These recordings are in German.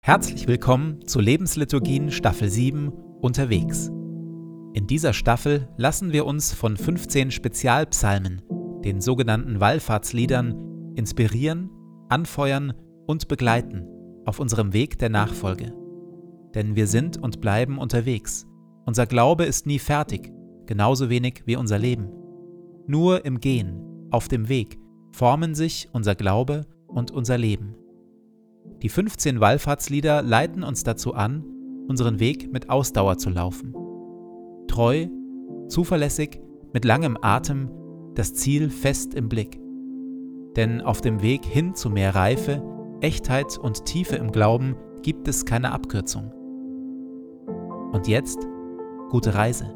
Herzlich willkommen zu Lebensliturgien Staffel 7 Unterwegs. In dieser Staffel lassen wir uns von 15 Spezialpsalmen, den sogenannten Wallfahrtsliedern, inspirieren, anfeuern und begleiten auf unserem Weg der Nachfolge. Denn wir sind und bleiben unterwegs. Unser Glaube ist nie fertig, genauso wenig wie unser Leben. Nur im Gehen, auf dem Weg, formen sich unser Glaube und unser Leben. Die 15 Wallfahrtslieder leiten uns dazu an, unseren Weg mit Ausdauer zu laufen. Treu, zuverlässig, mit langem Atem, das Ziel fest im Blick. Denn auf dem Weg hin zu mehr Reife, Echtheit und Tiefe im Glauben gibt es keine Abkürzung. Und jetzt, gute Reise.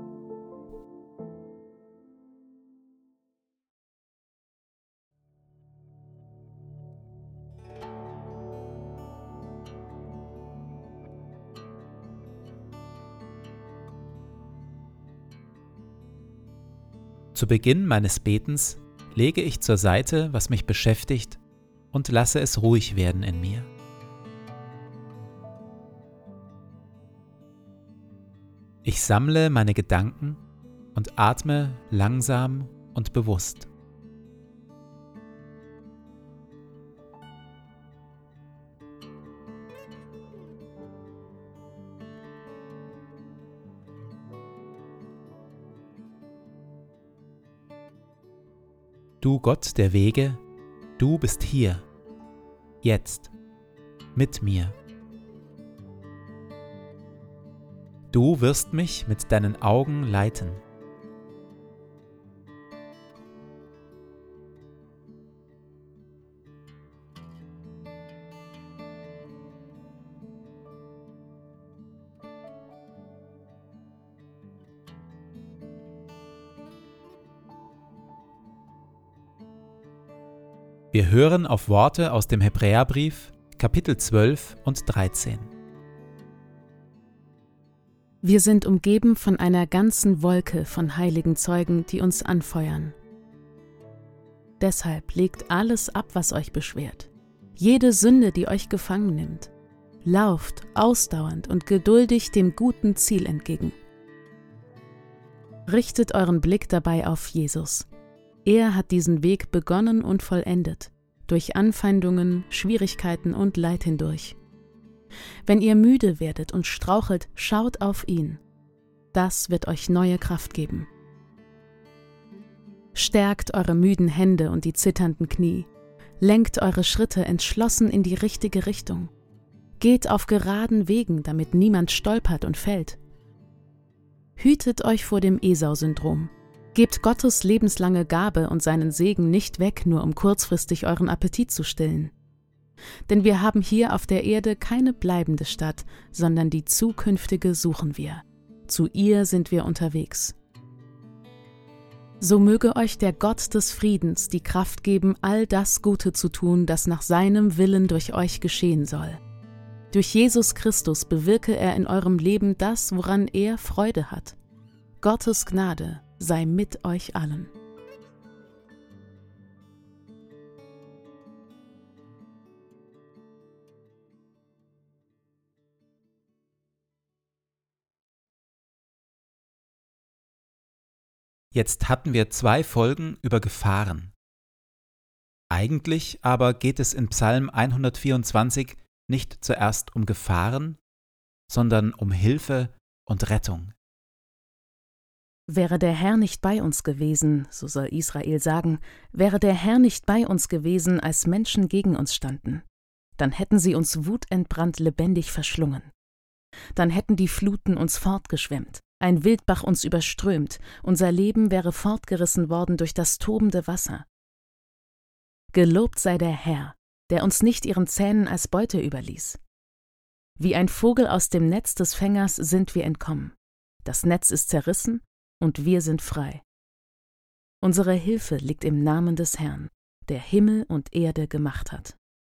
Zu Beginn meines Betens lege ich zur Seite, was mich beschäftigt, und lasse es ruhig werden in mir. Ich sammle meine Gedanken und atme langsam und bewusst. Du Gott der Wege, du bist hier, jetzt, mit mir. Du wirst mich mit deinen Augen leiten. Wir hören auf Worte aus dem Hebräerbrief, Kapitel 12 und 13. Wir sind umgeben von einer ganzen Wolke von heiligen Zeugen, die uns anfeuern. Deshalb legt alles ab, was euch beschwert, jede Sünde, die euch gefangen nimmt. Lauft ausdauernd und geduldig dem guten Ziel entgegen. Richtet euren Blick dabei auf Jesus. Er hat diesen Weg begonnen und vollendet, durch Anfeindungen, Schwierigkeiten und Leid hindurch. Wenn ihr müde werdet und strauchelt, schaut auf ihn. Das wird euch neue Kraft geben. Stärkt eure müden Hände und die zitternden Knie. Lenkt eure Schritte entschlossen in die richtige Richtung. Geht auf geraden Wegen, damit niemand stolpert und fällt. Hütet euch vor dem Esau-Syndrom. Gebt Gottes lebenslange Gabe und seinen Segen nicht weg, nur um kurzfristig euren Appetit zu stillen. Denn wir haben hier auf der Erde keine bleibende Stadt, sondern die zukünftige suchen wir. Zu ihr sind wir unterwegs. So möge euch der Gott des Friedens die Kraft geben, all das Gute zu tun, das nach seinem Willen durch euch geschehen soll. Durch Jesus Christus bewirke er in eurem Leben das, woran er Freude hat. Gottes Gnade sei mit euch allen. Jetzt hatten wir 2 Folgen über Gefahren. Eigentlich aber geht es in Psalm 124 nicht zuerst um Gefahren, sondern um Hilfe und Rettung. Wäre der Herr nicht bei uns gewesen, so soll Israel sagen, wäre der Herr nicht bei uns gewesen, als Menschen gegen uns standen, dann hätten sie uns wutentbrannt lebendig verschlungen. Dann hätten die Fluten uns fortgeschwemmt, ein Wildbach uns überströmt, unser Leben wäre fortgerissen worden durch das tobende Wasser. Gelobt sei der Herr, der uns nicht ihren Zähnen als Beute überließ. Wie ein Vogel aus dem Netz des Fängers sind wir entkommen. Das Netz ist zerrissen, und wir sind frei. Unsere Hilfe liegt im Namen des Herrn, der Himmel und Erde gemacht hat.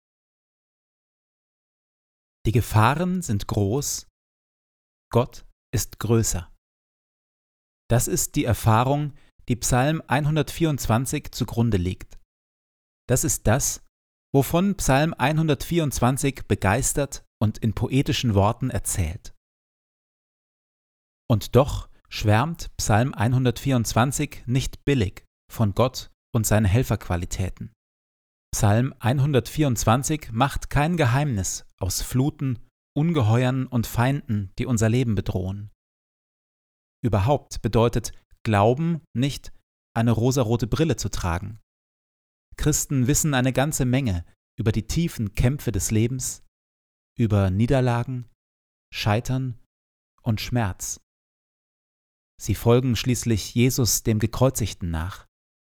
Die Gefahren sind groß, Gott ist größer. Das ist die Erfahrung, die Psalm 124 zugrunde liegt. Das ist das, wovon Psalm 124 begeistert und in poetischen Worten erzählt. Und doch schwärmt Psalm 124 nicht billig von Gott und seinen Helferqualitäten. Psalm 124 macht kein Geheimnis aus Fluten, Ungeheuern und Feinden, die unser Leben bedrohen. Überhaupt bedeutet Glauben nicht, eine rosarote Brille zu tragen. Christen wissen eine ganze Menge über die tiefen Kämpfe des Lebens, über Niederlagen, Scheitern und Schmerz. Sie folgen schließlich Jesus, dem Gekreuzigten, nach.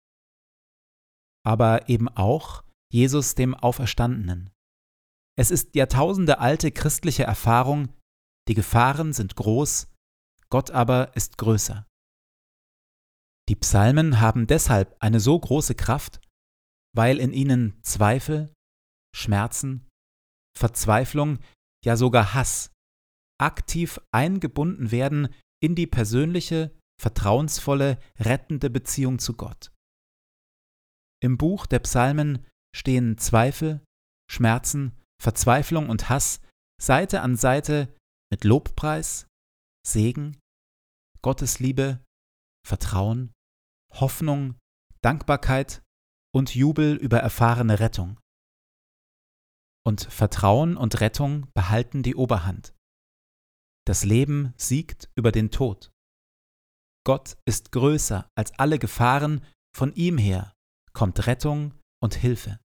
Aber eben auch Jesus, dem Auferstandenen. Es ist jahrtausendealte christliche Erfahrung, die Gefahren sind groß, Gott aber ist größer. Die Psalmen haben deshalb eine so große Kraft, weil in ihnen Zweifel, Schmerzen, Verzweiflung, ja sogar Hass aktiv eingebunden werden in die persönliche, vertrauensvolle, rettende Beziehung zu Gott. Im Buch der Psalmen stehen Zweifel, Schmerzen, Verzweiflung und Hass Seite an Seite mit Lobpreis, Segen, Gottesliebe, Vertrauen, Hoffnung, Dankbarkeit und Jubel über erfahrene Rettung. Und Vertrauen und Rettung behalten die Oberhand. Das Leben siegt über den Tod. Gott ist größer als alle Gefahren, von ihm her kommt Rettung und Hilfe.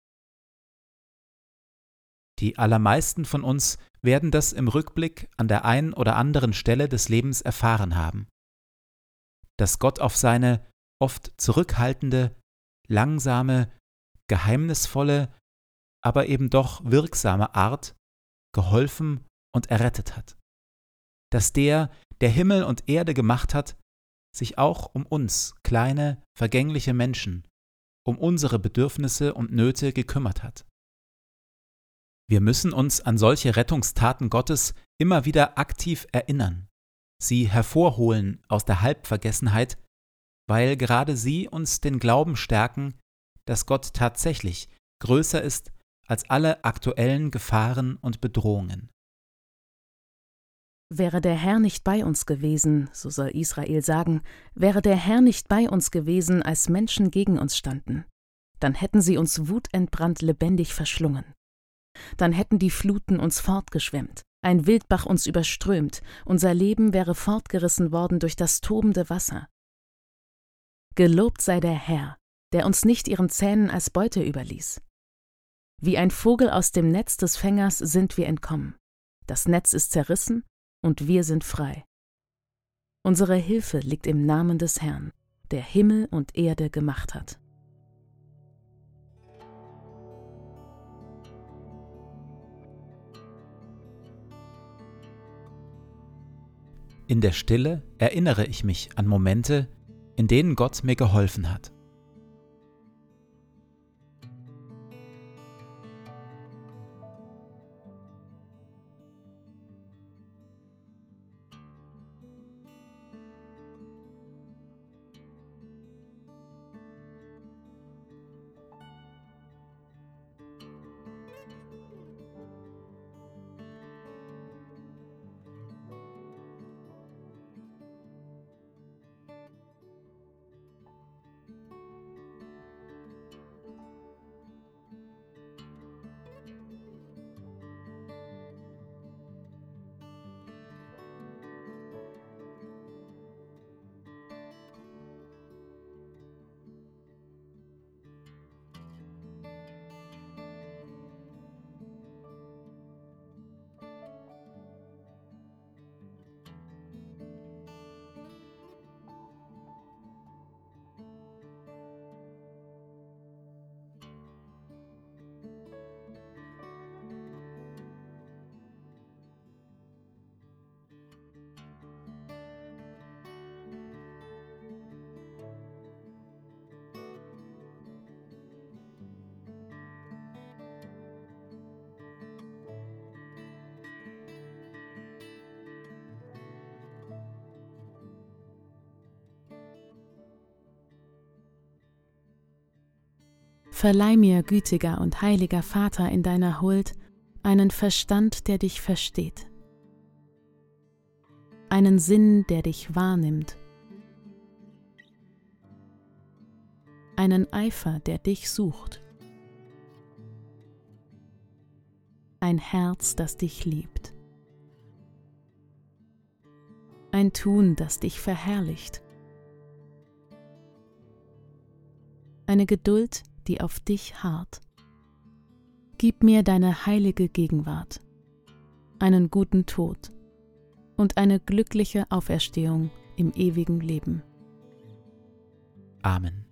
Die allermeisten von uns werden das im Rückblick an der einen oder anderen Stelle des Lebens erfahren haben. Dass Gott auf seine oft zurückhaltende, langsame, geheimnisvolle, aber eben doch wirksame Art geholfen und errettet hat. Dass der Himmel und Erde gemacht hat, sich auch um uns, kleine, vergängliche Menschen, um unsere Bedürfnisse und Nöte gekümmert hat. Wir müssen uns an solche Rettungstaten Gottes immer wieder aktiv erinnern, sie hervorholen aus der Halbvergessenheit, weil gerade sie uns den Glauben stärken, dass Gott tatsächlich größer ist als alle aktuellen Gefahren und Bedrohungen. Wäre der Herr nicht bei uns gewesen, so soll Israel sagen, wäre der Herr nicht bei uns gewesen, als Menschen gegen uns standen, dann hätten sie uns wutentbrannt lebendig verschlungen. Dann hätten die Fluten uns fortgeschwemmt, ein Wildbach uns überströmt, unser Leben wäre fortgerissen worden durch das tobende Wasser. Gelobt sei der Herr, der uns nicht ihren Zähnen als Beute überließ. Wie ein Vogel aus dem Netz des Fängers sind wir entkommen. Das Netz ist zerrissen und wir sind frei. Unsere Hilfe liegt im Namen des Herrn, der Himmel und Erde gemacht hat. In der Stille erinnere ich mich an Momente, in denen Gott mir geholfen hat. Verleih mir, gütiger und heiliger Vater, in deiner Huld einen Verstand, der dich versteht, einen Sinn, der dich wahrnimmt, einen Eifer, der dich sucht, ein Herz, das dich liebt, ein Tun, das dich verherrlicht, eine Geduld, die auf dich harrt. Gib mir deine heilige Gegenwart, einen guten Tod und eine glückliche Auferstehung im ewigen Leben. Amen.